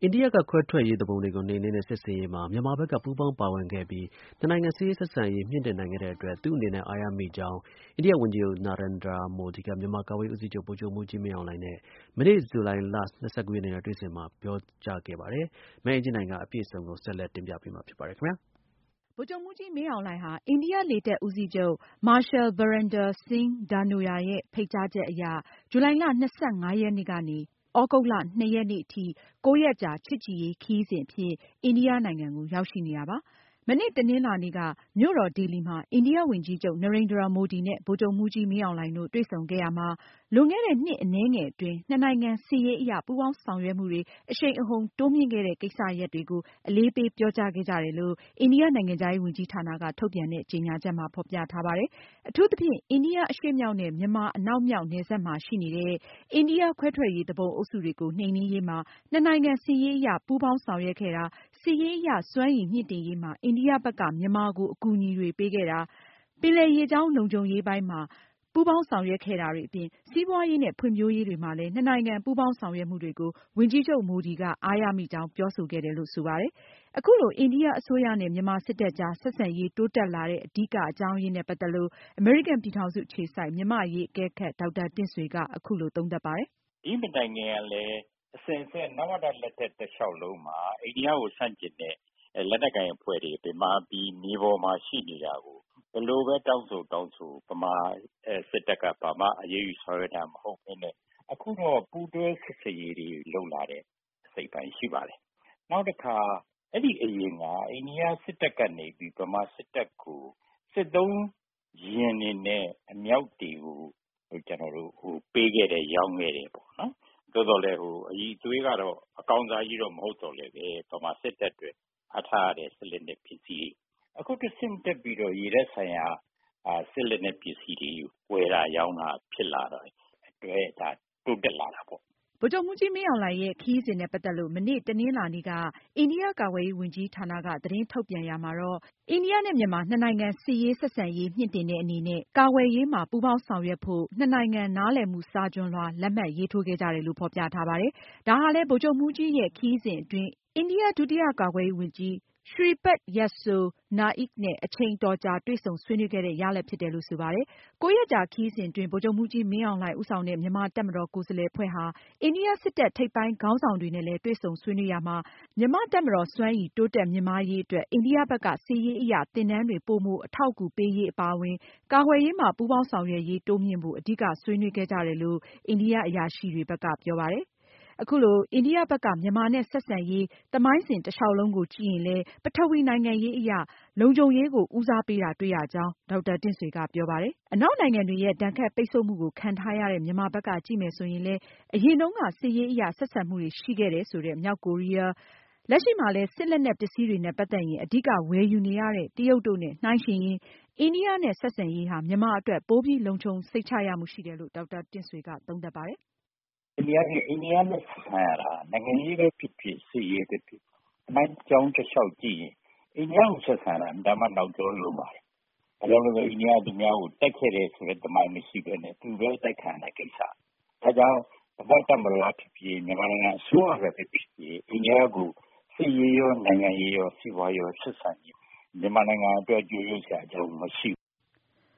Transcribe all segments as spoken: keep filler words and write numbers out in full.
အိန္ဒိယက ခွဲထွက်ရေးသူပုန်တွေကို နှိမ်နင်းတဲ့ စစ်ဆင်ရေးမှာ မြန်မာဘက်က ပူးပေါင်းပါဝင်ခဲ့ပြီး နှစ်နိုင်ငံ စစ်ရေးဆက်ဆံရေး မြှင့်တင်နိုင်ခဲ့တဲ့အတွက် သူ့အနေနဲ့ အားရမိကြောင်း အိန္ဒိယဝန်ကြီးချုပ် Narendra Modi က မြန်မာ ကာကွယ်ရေးဦးစီးချုပ် ဗိုလ်ချုပ်မှူးကြီး မင်းအောင်လှိုင်နဲ့ မနေ့ ဇူလိုင်လ ၂၉ ရက်နေ့က တွေ့ဆုံစဉ်မှာ ပြောကြားခဲ့ပါတယ်။ မအင်ကြင်းနိုင်က အပြည့်အစုံကို ဆက်လက်တင်ပြပေးမှာ ဖြစ်ပါတယ်။ဗိုလ်ချုပ်မှူးကြီး မင်းအောင်လှိုင်ဟာ အိန္ဒိယလေတပ်ဦးစီးချုပ် Marshal Birendir Singh Dhanoa ရဲ့ ဖိတ်ကြားချက်အရ ဇူလိုင်လ ၂၅ ရက်နေ့ကနေ သြဂုတ်လ ၂ ရက်နေ့ထိ ကိုးရက်ကြာ ချစ်ကြည်ရေးခရီးစဉ်အဖြစ် အိန္ဒိယနိုင်ငံကို ရောက်ရှိနေတာပါ။ မနေ့ တနင်္လာနေ့က မြို့တော် ဒေလီမှာ အိန္ဒိယဝန်ကြီးချုပ် Narendra Modi နဲ့ ဗိုလ်ချုပ်မှူးကြီး မင်းအောင်လှိုင်တို့ တွေ့ဆုံခဲ့ရာမှာ လွန်ခဲ့တဲ့ နှစ်အနည်းငယ်အတွင်း နှစ်နိုင်ငံ စစ်ရေးအရ ပူးပေါင်းဆောင်ရွက်မှုတွေ အရှိန်အဟုန်တိုးမြှင့်ခဲ့တဲ့ ကိစ္စရပ်တွေကို အလေးပေးပြောကြားခဲ့ကြတယ်လို့ အိန္ဒိယနိုင်ငံခြားရေးဝန်ကြီးဌာနက ထုတ်ပြန်တဲ့ ကြေညာချက်မှာ ဖေါ်ပြထားပါတယ်။ အထူးသဖြင့် အိန္ဒိယအရှေ့မြောက်နဲ့ မြန်မာအနောက်မြောက် နယ်စပ်မှာရှိနေတဲ့ အိန္ဒိယခွဲထွက်ရေးသူပုန်အုပ်စုတွေကို နှိမ်နင်းရေးမှာ နှစ်နိုင်ငံ စစ်ရေးအရ ပူးပေါင်းဆောင်ရွက်ခဲ့တာ၊ စစ်ရေးအရ စွမ်းရည်မြှင့်တင်ရေးမှာ အိန္ဒိယဘက်က မြန်မာကို အကူအညီတွေပေးခဲ့တာ၊ ပင်လယ်ရေကြောင်းလုံခြုံရေးပိုင်းမှာ ပူးပေါင်းဆောင်ရွက်ခဲ့တာတွေအပြင် စီးပွားရေးနဲ့ ဖွံ့ဖြိုးရေးတွေမှာလည်း နှစ်နိုင်ငံ ပူးပေါင်းဆောင်ရွက်မှုတွေကို ဝန်ကြီးချုပ် Modi က အားရမိကြောင်း ပြောဆိုခဲ့တယ်လို့ ဆိုပါတယ်။ အခုလို အိန္ဒိယအစိုးရနဲ့ မြန်မာစစ်တပ်ကြား ဆက်ဆံရေး တိုးတက်လာတဲ့ အဓိကအကြောင်းအရင်းနဲ့ ပတ်သက်လို့ အမေရိကန်ပြည်ထောင်စုအခြေစိုက် မြန်မာ့အရေးအကဲခတ် ဒေါက်တာတင့်ဆွေက အခုလို သုံးသပ်ပါတယ်။ “ဒီမတိုင်ခင်ကလည်း အစဉ်အဆက် နဝတ လက်ထက်တလျှောက်လုံးမှာ အိန္ဒိယကိုဆန့်ကျင်တဲ့ လက်နက်ကိုင်အဖွဲ့တွေ မြန်မာပြည်မြေပေါ်မှာရှိနေတာကို ဘယ်လိုပဲတောင်းဆိုတောင်းဆို ဗမာစစ်တပ်က ဘာမှ အရေးယူဆောင်ရွက်တာမဟုတ်ပဲနဲ့ အခုတော့ ပူးတွဲစစ်ဆင်ရေးတွေလုပ်လာတဲ့အစိတ်အပိုင်းရှိပါတယ်။ နောက်တခါ အဲဒီအရင်က အိန္ဒိယစစ်တပ်ကနေပြီး ဗမာစစ်တပ်ကို စစ်သုံးယာဉ်တွေနဲ့ အမြောက်တွေကို ကျနော်တို့ ပေးခဲ့တယ် ရောင်းခဲ့တယ်ပေါ့နော်။ သို့သော်လည်း အရည်အသွေးကတော့ အကောင်းစားကြီးတော့ မဟုတ်သော်လည်း ဗမာစစ်တပ်အတွက် အပ်ထားရတဲ့ စစ်လက်နက်ပစ္စည်းတွေ။ အခုတဆင့်တက်ပြီးတော့ ရေတပ်ဆိုင်ရာ စစ်လက်နက်ပစ္စည်းတွေ ဝယ်တာရောင်းတာဖြစ်လာတဲ့အတွက် ဒါတိုးတက်လာတာပေါ့။” ဗိုလ်ချုပ်မှူးကြီး မင်းအောင်လှိုင်ရဲ့ ခရီးစဉ်နဲ့ ပတ်သက်လို့ မနေ့ တနင်္လာနေ့က အိန္ဒိယကာကွယ်ရေးဝန်ကြီးဌာနက သတင်းထုတ်ပြန်ရာမှာတော့ အိန္ဒိယနဲ့ မြန်မာ နှစ်နိုင်ငံ စစ်ရေးဆက်ဆံရေး မြှင့်တင်တဲ့အနေနဲ့ ကာကွယ်ရေးမှာ ပူးပေါင်းဆောင်ရွက်ဖို့ နှစ်နိုင်ငံ နားလည်မှုစာချွန်လွှာ လက်မှတ်ရေးထိုးခဲ့ကြတယ်လို့ ဖေါ်ပြထားပါတယ်။ ဒါဟာလည်း ဗိုလ်ချုပ်မှူးကြီးရဲ့ ခရီးစဉ်အတွင်း အိန္ဒိယ ဒုတိယကာကွယ်ရေးဝန်ကြီး Shripad Yesso Naik နဲ့ အချိန်အတော်ကြာ တွေ့ဆုံဆွေးနွေးခဲ့တဲ့ ရလဒ်ဖြစ်တယ်လို့ ဆိုပါတယ်။ ကိုးရက်ကြာခရီးစဉ်အတွင်း ဗိုလ်ချုပ်မှူးကြီး မင်းအောင်လှိုင် ဦးဆောင်တဲ့ မြန်မာ့တပ်မတော် ကိုယ်စားလှယ်အဖွဲ့ဟာ အိန္ဒိယစစ်တပ် ထိပ်ပိုင်းခေါင်းဆောင်တွေနဲ့လည်း တွေ့ဆုံဆွေးနွေးရာမှာ မြန်မာ့တပ်မတော် စွမ်းရည်တိုးတက်မြင့်မားရေးအတွက် အိန္ဒိယဘက်က စစ်ရေးအရ သင်တန်းတွေ ပိုမိုအထောက်အကူပေးရေးအပါအဝင် ကာကွယ်ရေးမှာ ပူးပေါင်းဆောင်ရွက်ရေး တိုးမြှင့်ဖို့ အဓိက ဆွေးနွေးခဲ့ကြတယ်လို့ အိန္ဒိယအရာရှိတွေဘက်က ပြောပါတယ်။ အခုလို အိန္ဒိယဘက်က မြန်မာနဲ့ ဆက်ဆံရေး သမိုင်းစဉ်တလျှောက်လုံးကို ကြည့်ရင်လည်း ပထဝီနိုင်ငံရေးအရ လုံခြုံရေးကို ဦးစားပေးတာတွေ့ရကြောင်း ဒေါက်တာတင့်ဆွေက ပြောပါတယ်။ အနောက်နိုင်ငံတွေရဲ့ ဒဏ်ခတ်ပိတ်ဆို့မှုကို ခံထားရတဲ့ မြန်မာဘက်က ကြည့်မယ်ဆိုရင်လည်း အရင်တုန်းက စစ်ရေးအရ ဆက်ဆံမှုတွေရှိခဲ့တယ်ဆိုတဲ့ မြောက်ကိုရီးယား၊ လက်ရှိမှာလည်း စစ်လက်နက်ပစ္စည်းတွေနဲ့ ပတ်သက်ရင် အဓိကဝယ်ယူနေရတဲ့ တရုတ်တို့နဲ့ နှိုင်းယှဉ်ရင် အိန္ဒိယနဲ့ ဆက်ဆံရေးဟာ မြန်မာအတွက် ပိုပြီးလုံခြုံစိတ်ချရမှုရှိတယ်လို့ ဒေါက်တာတင့်ဆွေက သုံးသပ်ပါတယ်။ “အိန္ဒိယနဲ့ ဆက်ဆံရတာ နိုင်ငံရေးပဲဖြစ်ဖြစ် စစ်ရေးပဲဖြစ်ဖြစ် သမိုင်းကြောင်းတလျှောက်ကြည့်ရင် အိန္ဒိယကိုဆက်ဆံတာ အင်မတန်မှ နောက်ကျောလွန်းပါတယ်။ ဘာကြောင့်လဲဆိုတော့ အိန္ဒိယက သူများကို တိုက်ခဲ့တယ်ဆိုတဲ့ သမိုင်းမရှိပဲနဲ့ သူပဲ အတိုက်ခံရတဲ့ကိစ္စ။ ဒါကြောင့် ဗမာ့တပ်မတော်ကဖြစ်ဖြစ် မြန်မာနိုင်ငံအစိုးရပဲဖြစ်ဖြစ် အိန္ဒိယကို စစ်ရေးရော နိုင်ငံရေးရော စီးပွားရေးရော ဆက်ဆံရင် မြန်မာနိုင်ငံအတွက် အကျိုးယုတ်စရာအကြောင်းမရှိဘူး။ ”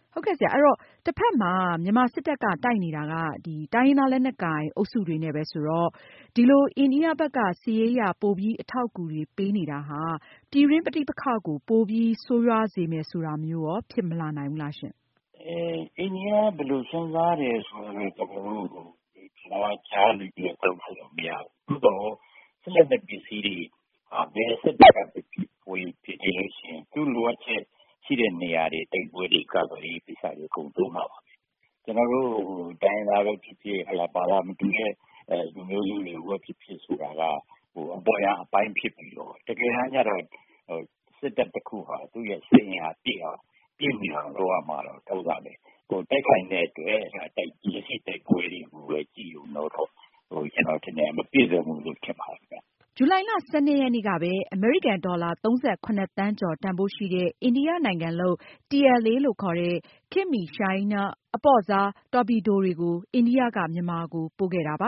ဟုတ်ကဲ့ဆရာ အဲဒီတော့ တဖက်မှာ မြန်မာစစ်တပ်က တိုက်နေတာက တိုင်းရင်းသားလက်နက်ကိုင်အုပ်စုတွေနဲ့ပဲဆိုတော့ ဒီလို အိန္ဒိယဘက်က စစ်ရေးအရ ပိုပြီး အထောက်အကူတွေပေးနေတာဟာ ပြည်တွင်းပဋိပက္ခကို ပိုပြီးဆိုးရွားစေမယ်ဆိုတာမျိုးရော ဖြစ်မလာနိုင်ဘူးလားရှင့်။ “အိန္ဒိယက ဘယ်လိုစဉ်းစားတယ်ဆိုတာတော့ ကျနော်တို့ ကြားနေပြီးတော့ သုံးသပ်လို့မရဘူး။ သို့သော် စစ်လက်နက်ပစ္စည်းတွေ ဘယ်စစ်တပ်ကပဲဖြစ်ဖြစ် ဝယ်ယူခဲ့လို့ရှိရင် သူ့လိုအပ်ချက်ရှိတဲ့နေရာတွေ တိုက်ပွဲတွေ ကာကွယ်ရေးကိစ္စတွေ အကုန်သုံးမှာပါပဲ။ ကျနော်တို့ တိုင်းရင်းသားပဲဖြစ်ဖြစ် ဘာသာမတူတဲ့ လူမျိုးစုတွေပဲဖြစ်ဖြစ်ဆိုတာက အပေါ်ယံအပိုင်းဖြစ်ပြီးတော့ တကယ်တမ်းကျတော့ စစ်တပ်တခုဟာ သူ့ရဲ့စစ်အင်အားပြည့်မီအောင်လုပ်ရမှာတော့ ဟုတ်တာပဲ။ တိုက်ခိုက်တဲ့အတွက် လက်ရှိတိုက်ပွဲတွေကိုပဲ ကြည့်ရုံတော့ ကျနော်ထင်တယ် မပြည့်စုံဘူးလို့ ထင်ပါတယ်ခင်ဗျ။ ” ဇူလိုင်လ ၁၂ ရက်နေ့ကပဲ အမေရိကန်ဒေါ်လာ သုံးဆယ့်ခုနှစ်သန်းကျော် တန်ဖိုးရှိတဲ့ အိန္ဒိယနိုင်ငံလုပ် တီ အယ်လ် အေ လို့ခေါ်တဲ့ ခေတ်မီ Shaheen အပေါ့စား တော်ပီဒိုတွေကို အိန္ဒိယက မြန်မာကို ပို့ခဲ့တာပါ။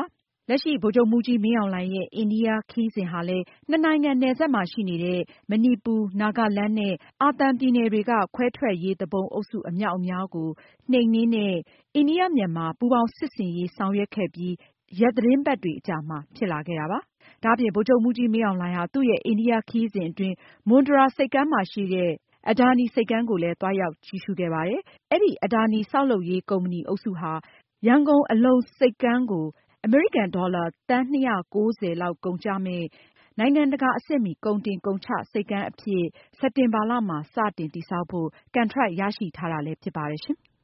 လက်ရှိဗိုလ်ချုပ်မှူးကြီးမင်းအောင်လှိုင်ရဲ့အိန္ဒိယခရီးစဉ်ဟာလည်းနှစ်နိုင်ငံနယ်စပ်မှာရှိနေတဲ့မဏိပူ၊ နာဂလန်းနဲ့အာသံပြည်နယ်တွေကခွဲထွက်ရေးသူပုန်အုပ်စုအမြောက်အများကိုနှိမ်နင်းတဲ့အိန္ဒိယ-မြန်မာပူးပေါင်းစစ်ဆင်ရေးဆောင်ရွက်ခဲ့ပြီးရက်သီတင်းပတ်တွေအကြာမှာဖြစ်လာခဲ့တာပါ။ ဒါအပြင်ဗိုလ်ချုပ်မှူးကြီးမင်းအောင်လှိုင်ဟာသူ့ရဲ့အိန္ဒိယခရီးစဉ်အတွင်းမွန်ဒရာဆိပ်ကမ်းမှာရှိတဲ့Adani ဆိပ်ကမ်းကိုလည်းသွားရောက်ကြည့်ရှုခဲ့ပါတယ်။ အဲဒီ Adani ဆောက်လုပ်ရေးကုမ္ပဏီအုပ်စုဟာ ရန်ကုန်အလုံဆိပ်ကမ်းကိုအမေရိကန်ဒေါ်လာသန်း၂၉၀လောက်ကုန်ကျမယ့် နိုင်ငံတကာအဆင့်မီကုန်တင်ကုန်ချဆိပ်ကမ်းအဖြစ်စက်တင်ဘာလမှာစတင်တည်ဆောက်ဖို့ကန်ထရိုက်ရရှိထားတာလည်းဖြစ်ပါတယ်ရှင်။